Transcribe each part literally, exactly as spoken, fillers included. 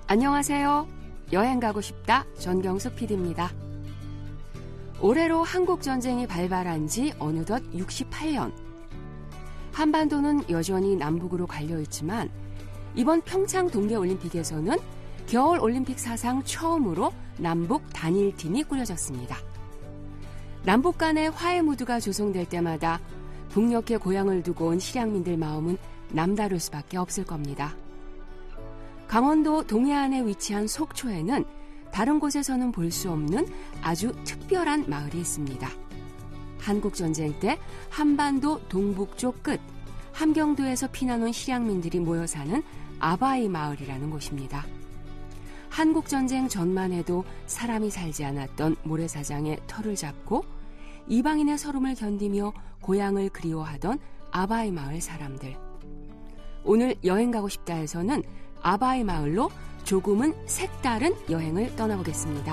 안녕하세요. 여행 가고 싶다 전경숙 피디입니다. 올해로 한국전쟁이 발발한 지 어느덧 육십팔 년. 한반도는 여전히 남북으로 갈려있지만 이번 평창 동계올림픽에서는 겨울올림픽 사상 처음으로 남북 단일팀이 꾸려졌습니다. 남북 간의 화해 무드가 조성될 때마다 북녘에 고향을 두고 온 실향민들 마음은 남다를 수밖에 없을 겁니다. 강원도 동해안에 위치한 속초에는 다른 곳에서는 볼 수 없는 아주 특별한 마을이 있습니다. 한국전쟁 때 한반도 동북쪽 끝 함경도에서 피난온 실향민들이 모여 사는 아바이 마을이라는 곳입니다. 한국전쟁 전만 해도 사람이 살지 않았던 모래사장에 터를 잡고 이방인의 서름을 견디며 고향을 그리워하던 아바이 마을 사람들. 오늘 여행 가고 싶다에서는 아바이 마을로 조금은 색다른 여행을 떠나보겠습니다.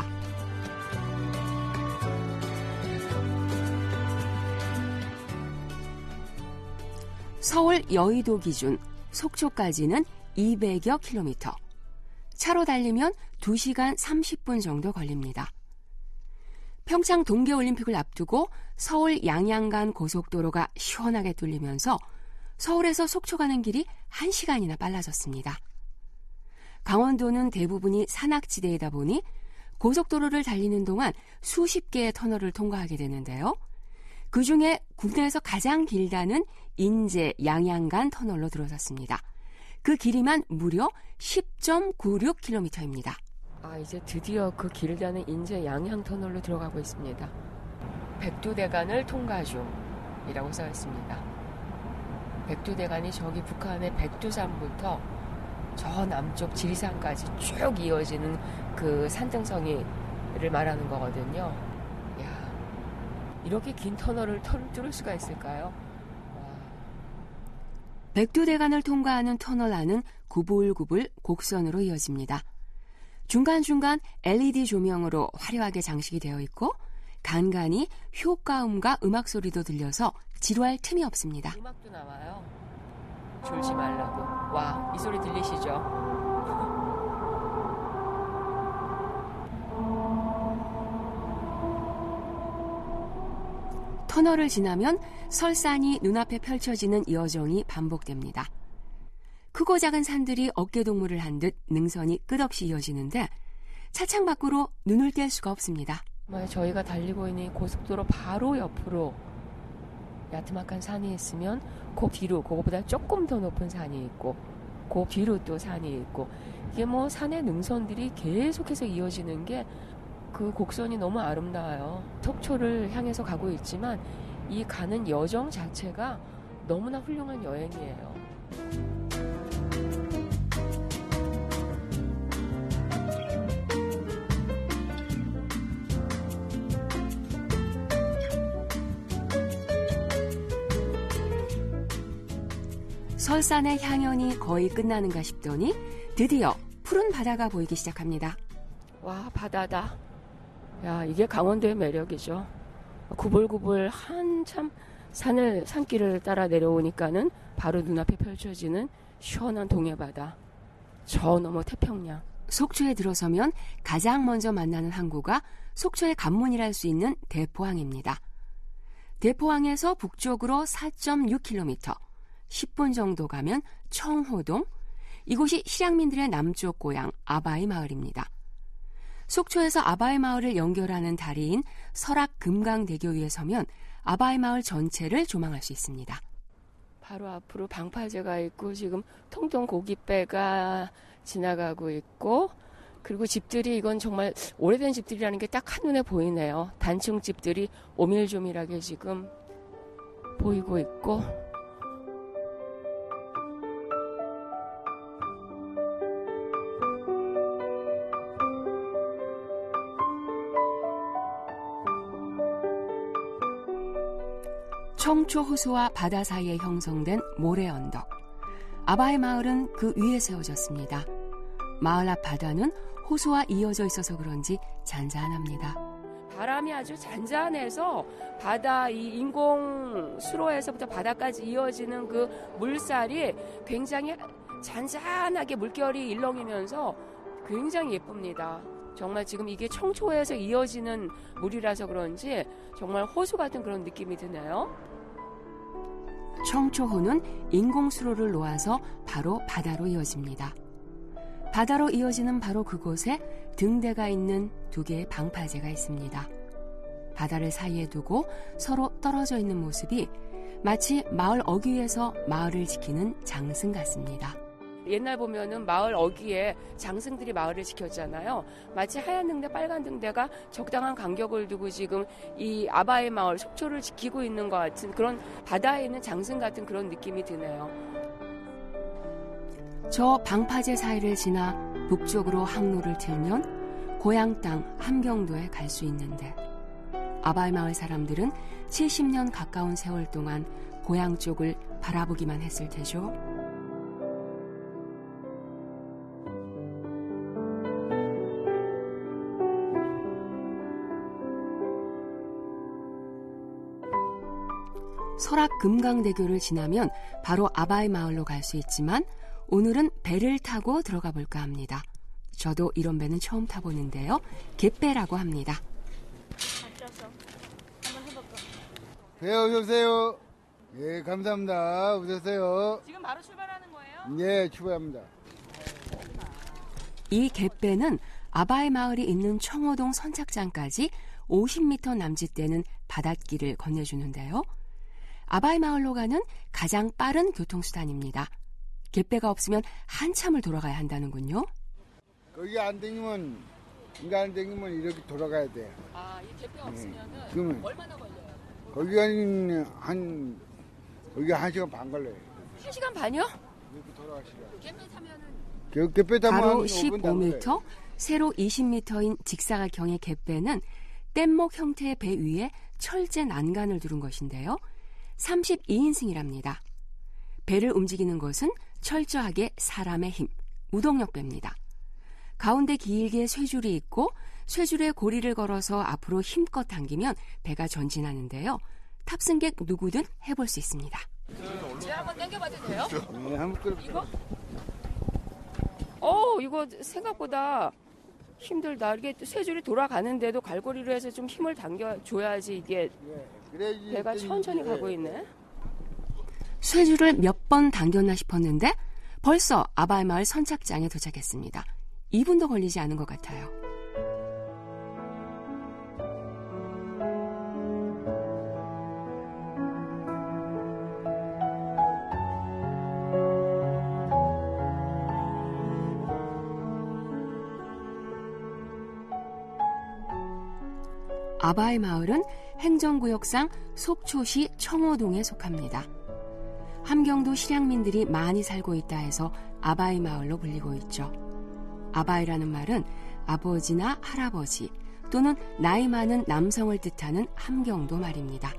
서울 여의도 기준 속초까지는 이백여 킬로미터. 차로 달리면 두 시간 삼십 분 정도 걸립니다. 평창 동계올림픽을 앞두고 서울 양양 간 고속도로가 시원하게 뚫리면서 서울에서 속초 가는 길이 한 시간이나 빨라졌습니다. 강원도는 대부분이 산악지대이다 보니 고속도로를 달리는 동안 수십 개의 터널을 통과하게 되는데요. 그중에 국내에서 가장 길다는 인제 양양 간 터널로 들어섰습니다. 그 길이만 무려 십 점 구육 킬로미터입니다. 아, 이제 드디어 그 길다는 인제 양양 터널로 들어가고 있습니다. 백두대간을 통과 중이라고 써 있습니다. 백두대간이 저기 북한의 백두산부터 저 남쪽 지리산까지 쭉 이어지는 그 산등성이를 말하는 거거든요. 야, 이렇게 긴 터널을 뚫을 수가 있을까요? 와. 백두대간을 통과하는 터널 안은 구불구불 곡선으로 이어집니다. 중간중간 엘이디 조명으로 화려하게 장식이 되어 있고 간간히 효과음과 음악 소리도 들려서 지루할 틈이 없습니다. 음악도 나와요. 졸지 말라고. 와, 이 소리 들리시죠? 터널을 지나면 설산이 눈앞에 펼쳐지는 여정이 반복됩니다. 크고 작은 산들이 어깨동무를 한 듯 능선이 끝없이 이어지는데 차창 밖으로 눈을 뗄 수가 없습니다. 저희가 달리고 있는 고속도로 바로 옆으로 야트막한 산이 있으면 그 뒤로 그거보다 조금 더 높은 산이 있고 그 뒤로 또 산이 있고 이게 뭐 산의 능선들이 계속해서 이어지는 게 그 곡선이 너무 아름다워요. 속초를 향해서 가고 있지만 이 가는 여정 자체가 너무나 훌륭한 여행이에요. 설산의 향연이 거의 끝나는가 싶더니 드디어 푸른 바다가 보이기 시작합니다. 와, 바다다. 야, 이게 강원도의 매력이죠. 구불구불 한참 산을 산길을 따라 내려오니까는 바로 눈앞에 펼쳐지는 시원한 동해바다. 저 너머 태평양. 속초에 들어서면 가장 먼저 만나는 항구가 속초의 관문이랄 수 있는 대포항입니다. 대포항에서 북쪽으로 사 점 육 킬로미터. 십 분 정도 가면 청호동, 이곳이 실향민들의 남쪽 고향 아바이 마을입니다. 속초에서 아바이 마을을 연결하는 다리인 설악금강대교 위에 서면 아바이 마을 전체를 조망할 수 있습니다. 바로 앞으로 방파제가 있고 지금 통통 고깃배가 지나가고 있고 그리고 집들이 이건 정말 오래된 집들이라는 게 딱 한눈에 보이네요. 단층 집들이 오밀조밀하게 지금 보이고 있고 청초 호수와 바다 사이에 형성된 모래언덕. 아바이 마을은 그 위에 세워졌습니다. 마을 앞 바다는 호수와 이어져 있어서 그런지 잔잔합니다. 바람이 아주 잔잔해서 바다 이 인공 수로에서부터 바다까지 이어지는 그 물살이 굉장히 잔잔하게 물결이 일렁이면서 굉장히 예쁩니다. 정말 지금 이게 청초에서 이어지는 물이라서 그런지 정말 호수 같은 그런 느낌이 드네요. 청초호는 인공수로를 놓아서 바로 바다로 이어집니다. 바다로 이어지는 바로 그곳에 등대가 있는 두 개의 방파제가 있습니다. 바다를 사이에 두고 서로 떨어져 있는 모습이 마치 마을 어귀에서 마을을 지키는 장승 같습니다. 옛날 보면은 마을 어귀에 장승들이 마을을 지켰잖아요. 마치 하얀 등대, 빨간 등대가 적당한 간격을 두고 지금 이 아바이 마을 속초를 지키고 있는 것 같은 그런 바다에 있는 장승 같은 그런 느낌이 드네요. 저 방파제 사이를 지나 북쪽으로 항로를 틀면 고향 땅 함경도에 갈 수 있는데 아바이 마을 사람들은 칠십 년 가까운 세월 동안 고향 쪽을 바라보기만 했을 테죠. 설악 금강대교를 지나면 바로 아바이 마을로 갈 수 있지만 오늘은 배를 타고 들어가 볼까 합니다. 저도 이런 배는 처음 타보는데요. 갯배라고 합니다. 한번 해볼까? 배 어서 오세요. 예, 감사합니다. 오셨어요. 지금 바로 출발하는 거예요? 예, 출발합니다. 이 갯배는 아바이 마을이 있는 청호동 선착장까지 오십 미터 남짓되는 바닷길을 건네주는데요. 아바이 마을로 가는 가장 빠른 교통수단입니다. 갯배가 없으면 한참을 돌아가야 한다는군요. 거기 안 댕기면, 인가 안 댕기면 이렇게 돌아가야 돼요. 아, 이 갯배 없으면은 그러면 얼마나 걸려요? 거기가 한, 거기 한 시간 반 걸려요. 한 시간 반이요? 이렇게 돌아가시라. 갯배 타면은 그 갯배 타면 가로 한 십오 미터, 세로 이십 미터인 직사각형의 갯배는 뗏목 형태의 배 위에 철제 난간을 두른 것인데요. 삼십이 인승이랍니다. 배를 움직이는 것은 철저하게 사람의 힘, 우동력배입니다. 가운데 길게 쇠줄이 있고 쇠줄에 고리를 걸어서 앞으로 힘껏 당기면 배가 전진하는데요. 탑승객 누구든 해볼 수 있습니다. 제가 한번 당겨봐도 돼요? 네, 한번 끌어. 이거? 어, 이거 생각보다 힘들다. 이게 쇠줄이 돌아가는데도 갈고리로 해서 좀 힘을 당겨줘야지 이게 그래야지 배가 땡기지. 천천히 가고 있네. 쇠줄을 몇 번 당겼나 싶었는데 벌써 아바이 마을 선착장에 도착했습니다. 이 분도 걸리지 않은 것 같아요. 아바이 마을은 행정구역상 속초시 청호동에 속합니다. 함경도 실향민들이 많이 살고 있다 해서 아바이 마을로 불리고 있죠. 아바이라는 말은 아버지나 할아버지 또는 나이 많은 남성을 뜻하는 함경도 말입니다.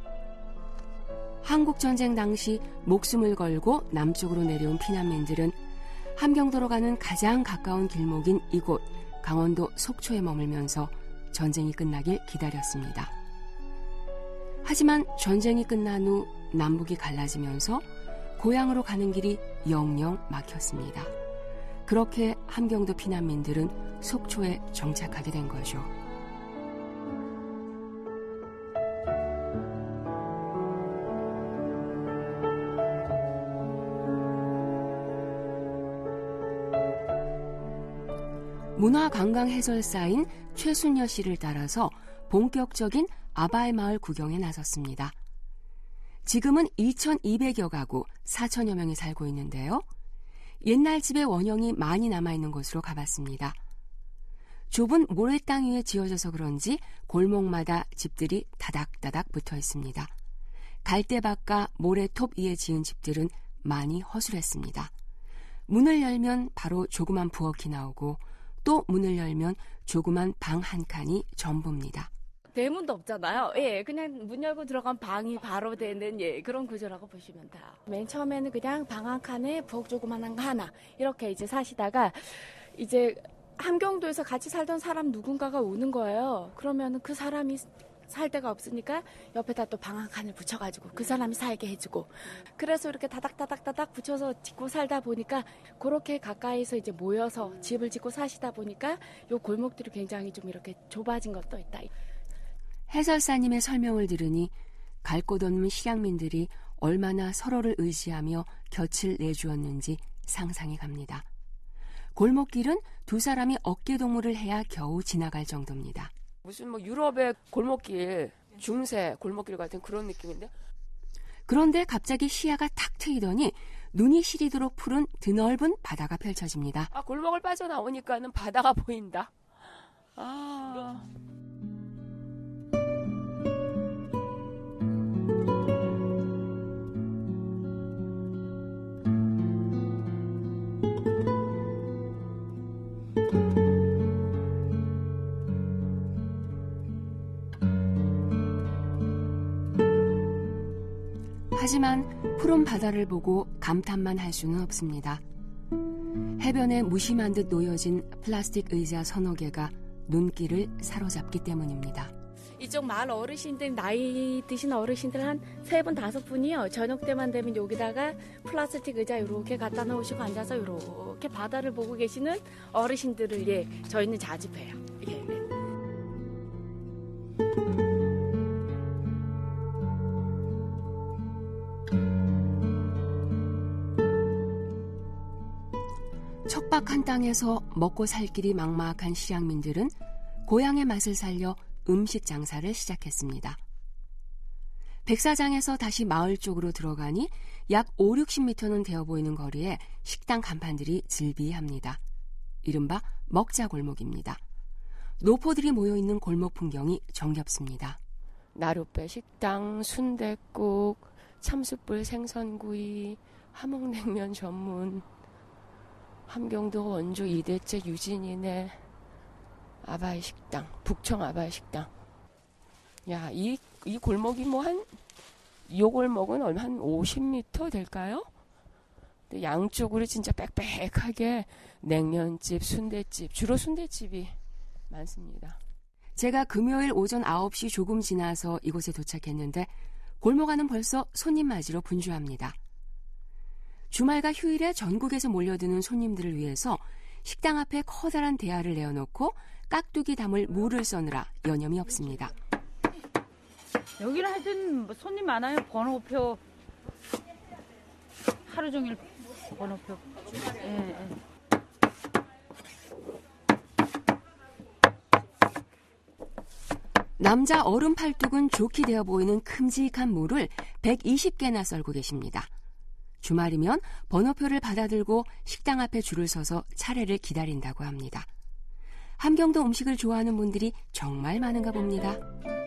한국전쟁 당시 목숨을 걸고 남쪽으로 내려온 피난민들은 함경도로 가는 가장 가까운 길목인 이곳 강원도 속초에 머물면서 전쟁이 끝나길 기다렸습니다. 하지만 전쟁이 끝난 후 남북이 갈라지면서 고향으로 가는 길이 영영 막혔습니다. 그렇게 함경도 피난민들은 속초에 정착하게 된 거죠. 문화관광 해설사인 최순여 씨를 따라서 본격적인 아바이 마을 구경에 나섰습니다. 지금은 이천이백여 가구, 사천여 명이 살고 있는데요. 옛날 집의 원형이 많이 남아있는 곳으로 가봤습니다. 좁은 모래땅 위에 지어져서 그런지 골목마다 집들이 다닥다닥 붙어 있습니다. 갈대밭과 모래톱 위에 지은 집들은 많이 허술했습니다. 문을 열면 바로 조그만 부엌이 나오고 또 문을 열면 조그만 방 한 칸이 전부입니다. 대문도 없잖아요. 예, 그냥 문 열고 들어가면 방이 바로 되는 예, 그런 구조라고 보시면 돼요. 맨 처음에는 그냥 방 한 칸에 부엌 조그만한 거 하나 이렇게 이제 사시다가 이제 함경도에서 같이 살던 사람 누군가가 오는 거예요. 그러면 그 사람이 살 데가 없으니까 옆에다 또 방 한 칸을 붙여가지고 그 사람이 살게 해주고 그래서 이렇게 다닥다닥다닥 붙여서 짓고 살다 보니까 그렇게 가까이서 이제 모여서 집을 짓고 사시다 보니까 요 골목들이 굉장히 좀 이렇게 좁아진 것도 있다. 해설사님의 설명을 들으니 갈 곳 없는 실향민들이 얼마나 서로를 의지하며 곁을 내주었는지 상상이 갑니다. 골목길은 두 사람이 어깨동무를 해야 겨우 지나갈 정도입니다. 무슨 뭐 유럽의 골목길, 중세 골목길 같은 그런 느낌인데? 그런데 갑자기 시야가 탁 트이더니 눈이 시리도록 푸른 드넓은 바다가 펼쳐집니다. 아, 골목을 빠져나오니까는 바다가 보인다. 아... 하지만 푸른 바다를 보고 감탄만 할 수는 없습니다. 해변에 무심한 듯 놓여진 플라스틱 의자 서너 개가 눈길을 사로잡기 때문입니다. 이쪽 마을 어르신들, 나이 드신 어르신들 한 세 분, 다섯 분이요. 저녁 때만 되면 여기다가 플라스틱 의자 이렇게 갖다 놓으시고 앉아서 이렇게 바다를 보고 계시는 어르신들을 예, 저희는 자주 봬요. 예, 예. 척박한 땅에서 먹고 살 길이 막막한 실향민들은 고향의 맛을 살려 음식 장사를 시작했습니다. 백사장에서 다시 마을 쪽으로 들어가니 약 오륙십 미터는 되어 보이는 거리에 식당 간판들이 즐비합니다. 이른바 먹자골목입니다. 노포들이 모여있는 골목 풍경이 정겹습니다. 나룻배 식당, 순댓국, 참숯불 생선구이, 함흥냉면 전문, 함경도 원주 이대째 유진이네 아바이 식당, 북청 아바이 식당. 야, 이, 이 골목이 뭐 한, 요 골목은 얼마 한 오십 미터 될까요? 근데 양쪽으로 진짜 빽빽하게 냉면집, 순댓집, 주로 순댓집이 많습니다. 제가 금요일 오전 아홉 시 조금 지나서 이곳에 도착했는데 골목 안은 벌써 손님 맞이로 분주합니다. 주말과 휴일에 전국에서 몰려드는 손님들을 위해서 식당 앞에 커다란 대야를 내어놓고 깍두기 담을 물을 써느라 여념이 없습니다. 여기는 하여튼 손님 많아요. 번호표 하루 종일 번호표. 예, 예. 남자 어른 팔뚝은 좋게 되어 보이는 큼직한 물을 백이십 개나 썰고 계십니다. 주말이면 번호표를 받아들고 식당 앞에 줄을 서서 차례를 기다린다고 합니다. 함경도 음식을 좋아하는 분들이 정말 많은가 봅니다.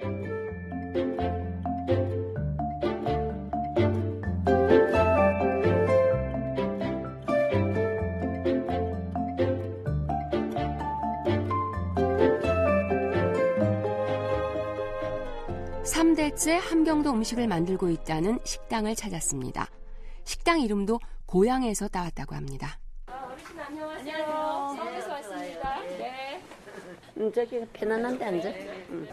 삼 대째 함경도 음식을 만들고 있다는 식당을 찾았습니다. 식당 이름도 고향에서 따왔다고 합니다. 아, 어르신 안녕하세요. 서울에서 왔습니다. 네. 음, 저기 편안한데 앉아. 응.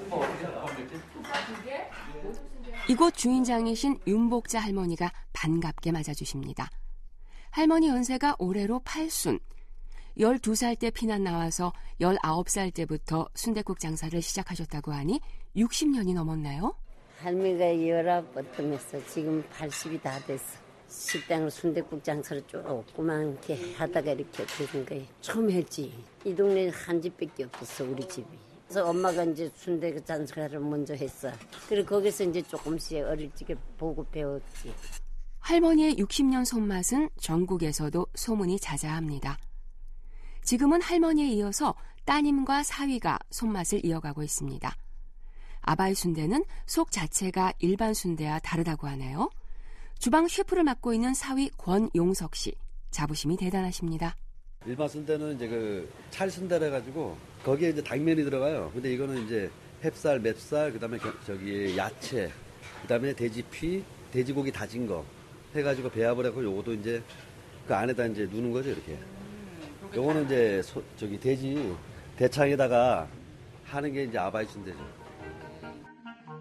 이곳 주인장이신 윤복자 할머니가 반갑게 맞아주십니다. 할머니 연세가 올해로 팔순. 열두 살 때 피난 나와서 열아홉 살 때부터 순댓국 장사를 시작하셨다고 하니 육십 년이 넘었나요? 할머니가 열아홉부터 했어. 지금 팔십이 다 됐어. 식당으로 순댓국 장사를 조그만 이렇게 하다가 이렇게 되는 거예요. 처음 했지. 이 동네에 한 집밖에 없었어, 우리 집이. 그래서 엄마가 이제 순댓국 장사를 먼저 했어. 그리고 거기서 이제 조금씩 어릴 적에 보고 배웠지. 할머니의 육십 년 손맛은 전국에서도 소문이 자자합니다. 지금은 할머니에 이어서 따님과 사위가 손맛을 이어가고 있습니다. 아바이 순대는 속 자체가 일반 순대와 다르다고 하네요. 주방 셰프를 맡고 있는 사위 권용석 씨, 자부심이 대단하십니다. 일반 순대는 이제 그 찰순대라 가지고 거기에 이제 당면이 들어가요. 근데 이거는 이제 햅쌀, 맵쌀, 그다음에 저기 야채, 그다음에 돼지피, 돼지고기 다진 거 해가지고 배합을 하고 요것도 이제 그 안에다 이제 누는 거죠 이렇게. 요거는 이제 소, 저기 돼지 대창에다가 하는 게 이제 아바이 순대죠.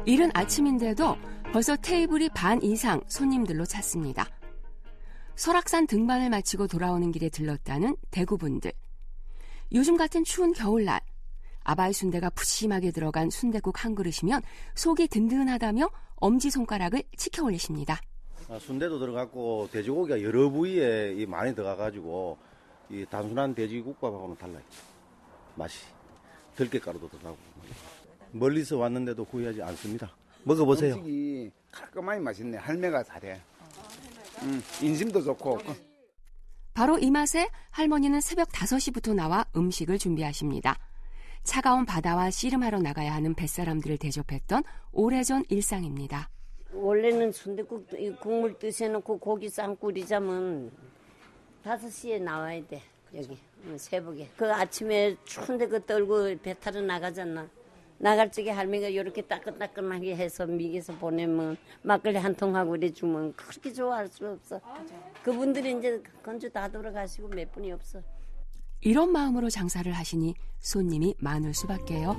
이른 아침인데도 벌써 테이블이 반 이상 손님들로 찼습니다. 설악산 등반을 마치고 돌아오는 길에 들렀다는 대구분들. 요즘 같은 추운 겨울날 아바이 순대가 푸짐하게 들어간 순댓국 한 그릇이면 속이 든든하다며 엄지손가락을 치켜 올리십니다. 아, 순대도 들어갔고 돼지고기가 여러 부위에 많이 들어가가지고 이 단순한 돼지국밥하고는 달라요. 맛이. 들깨가루도 들어가고. 멀리서 왔는데도 후회하지 않습니다. 먹어보세요. 음식이 깔끔하니 맛있네. 할매가 잘해. 음, 인심도 좋고. 바로 이 맛에 할머니는 새벽 다섯 시부터 나와 음식을 준비하십니다. 차가운 바다와 씨름하러 나가야 하는 뱃사람들을 대접했던 오래전 일상입니다. 원래는 순댓국 국물 뜨셔놓고 고기 삶고 이러자면 다섯 시에 나와야 돼. 여기 새벽에. 그 아침에 추운데 그 떨고 배 타러 나가잖아. 나갈 적에 할머니가 이렇게 따끈따끈하게 해서 미개서 보내면 막걸리 한 통 하고 이래 주면 그렇게 좋아할 수 없어. 그분들이 이제 건조 다 돌아가시고 몇 분이 없어. 이런 마음으로 장사를 하시니 손님이 많을 수밖에요.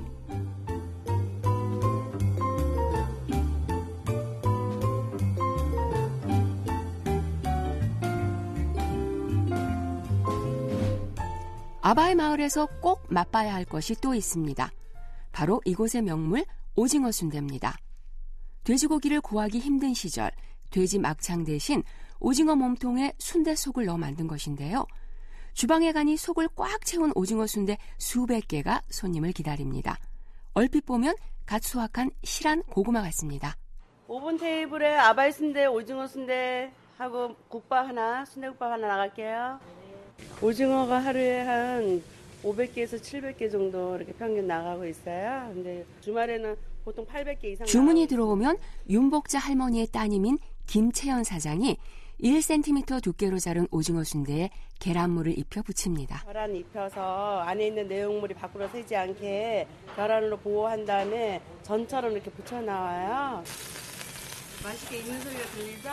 아바이 마을에서 꼭 맛봐야 할 것이 또 있습니다. 바로 이곳의 명물 오징어 순대입니다. 돼지고기를 구하기 힘든 시절 돼지 막창 대신 오징어 몸통에 순대 속을 넣어 만든 것인데요. 주방에 가니 속을 꽉 채운 오징어 순대 수백 개가 손님을 기다립니다. 얼핏 보면 갓 수확한 실한 고구마 같습니다. 오 번 테이블에 아바이 순대, 오징어 순대 하고 국밥 하나, 순대국밥 하나 나갈게요. 오징어가 하루에 한 오백 개에서 칠백 개 정도 이렇게 평균 나가고 있어요. 근데 주말에는 보통 팔백 개 이상. 주문이 들어오면 윤복자 할머니의 따님인 김채연 사장이 일 센티미터 두께로 자른 오징어 순대에 계란물을 입혀 부칩니다. 계란 입혀서 안에 있는 내용물이 밖으로 새지 않게 계란으로 보호한 다음에 전처럼 이렇게 붙여 나와요. 맛있게 익는 소리가 들리죠?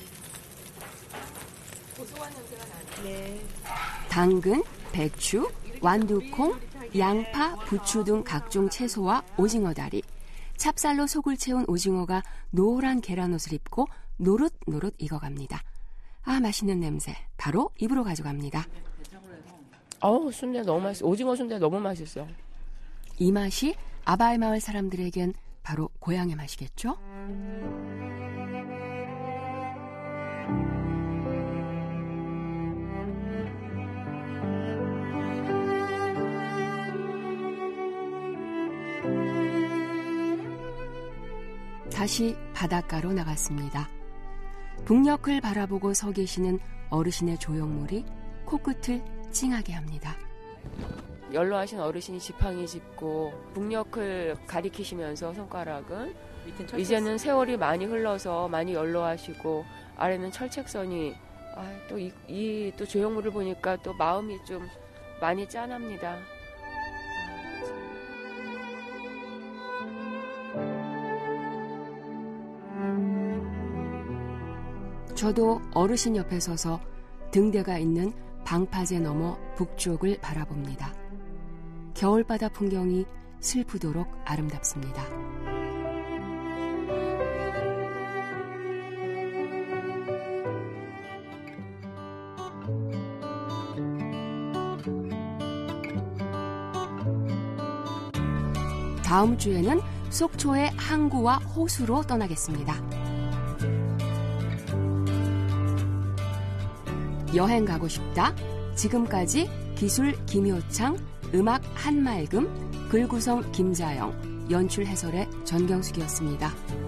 고소한 냄새가 나네. 네. 당근, 배추, 완두콩, 양파, 부추 등 각종 채소와 오징어 다리, 찹쌀로 속을 채운 오징어가 노란 계란옷을 입고 노릇노릇 익어갑니다. 아, 맛있는 냄새. 바로 입으로 가져갑니다. 어우, 순대 너무 맛있어. 오징어 순대 너무 맛있어. 이 맛이 아바이 마을 사람들에겐 바로 고향의 맛이겠죠? 다시 바닷가로 나갔습니다. 북녘을 바라보고 서 계시는 어르신의 조형물이 코끝을 찡하게 합니다. 연로하신 어르신이 지팡이 짚고 북녘을 가리키시면서 손가락은 이제는 세월이 많이 흘러서 많이 연로하시고 아래는 철책선이 아, 또 이 이 또 조형물을 보니까 또 마음이 좀 많이 짠합니다. 저도 어르신 옆에 서서 등대가 있는 방파제 너머 북쪽을 바라봅니다. 겨울바다 풍경이 슬프도록 아름답습니다. 다음 주에는 속초의 항구와 호수로 떠나겠습니다. 여행 가고 싶다. 지금까지 기술 김효창, 음악 한말금, 글구성 김자영, 연출 해설의 전경숙이었습니다.